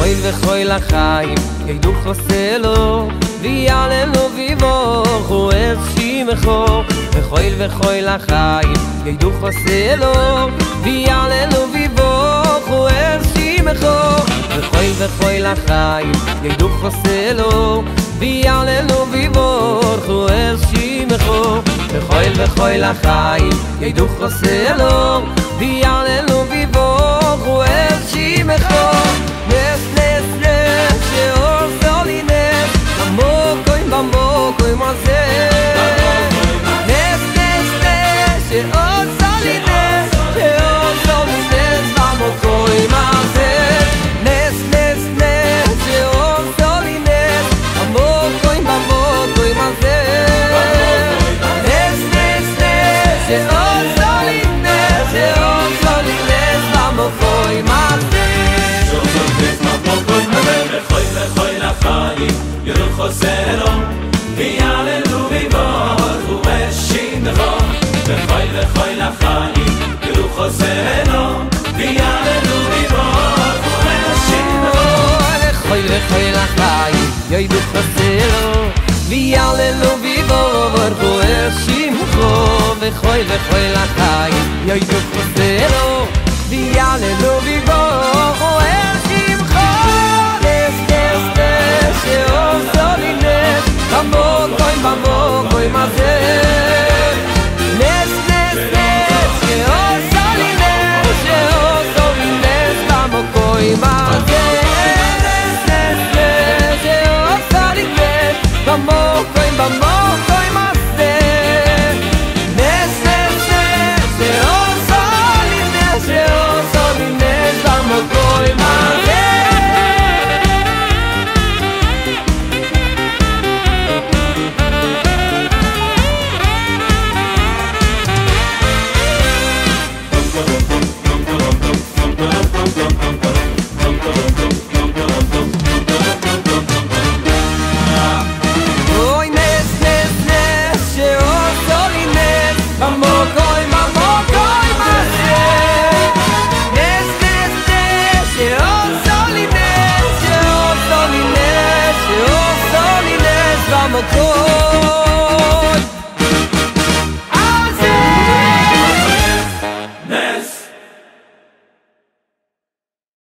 וכל וכל החיים ידעו חוסלו ויעלנו ויבורכו את שמחו וכל וכל החיים ידעו חוסלו ויעלנו ויבורכו את שמחו וכל וכל החיים ידעו חוסלו ויעלנו ויבורכו את שמחו וכל וכל החיים ידעו חוסלו ויעלנו ויבורכו את שמחו נס נס נס שאור סולי נס עמוקוים במוקוים הזה נס נס נס שאור סולי נס שאור סולי נס במוקוים הזה נס נס נס שאור סולי נס עמוקוים במוקוים הזה נס נס נס שאור סולי נס שאור סולי נס במוקוים הזה ידעו חוסלו ויעלנו ויבורכו את שמחו וכל וכל החיים ידעו חוסלו ויעלנו ויבורכו את שמחו וכל וכל החיים ידעו חוסלו ויעלנו ויבורכו את שמחו וכל וכל החיים ידעו חוסלו ויעלנו ויבורכו את שמחו שאור סולי נס במוקוים במוקוים הזה נס נס נס שאור סולי נס שאור סולי נס במוקוים הזה נס נס נס שאור סולי נס במוקוים במוקוים הזה נס נס נס שאור סולי נס שאור סולי נס במוקוים הזה I'm a